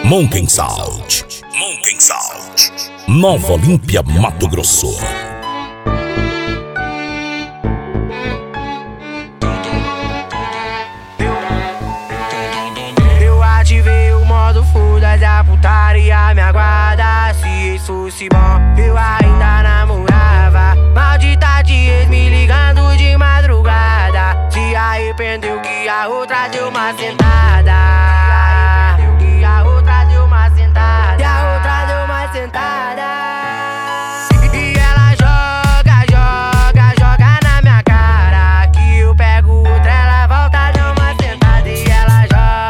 Monkey Sound, Nova Olímpia, Mato Grosso. Eu ativei o modo foda-se, a putaria me aguarda. Se isso fosse bom, eu ainda namorava. Maldita de ex me ligando de madrugada. Se arrependeu que a outra deu uma sentada. E ela joga na minha cara. Que eu pego outra, ela volta, dá uma sentada. E ela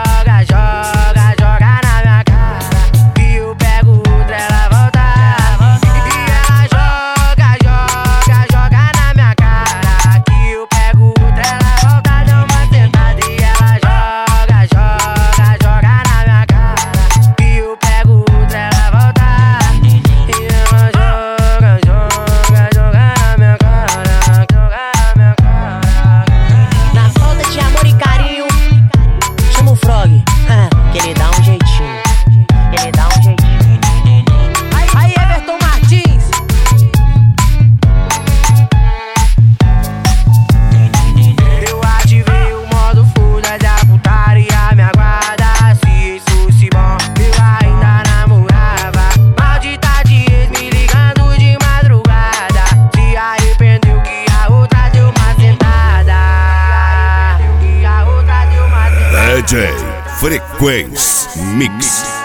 joga na minha cara. Que eu pego outra, ela volta. E ela joga na minha cara. Que eu pego outra, ela volta, dá uma sentada. E ela joga na minha cara. Que eu pego outra, ela volta. Na falta de amor e carinho, chama o Frog, que ele dá um jeitinho. Aí, Everton Martins. Eu ativei o modo foda-se, a putaria me aguarda. Se isso fosse bom, eu ainda namorava. Maldita de ex me ligando de madrugada. Se arrependeu que a outra deu uma sentada. DJ Frequência Mix.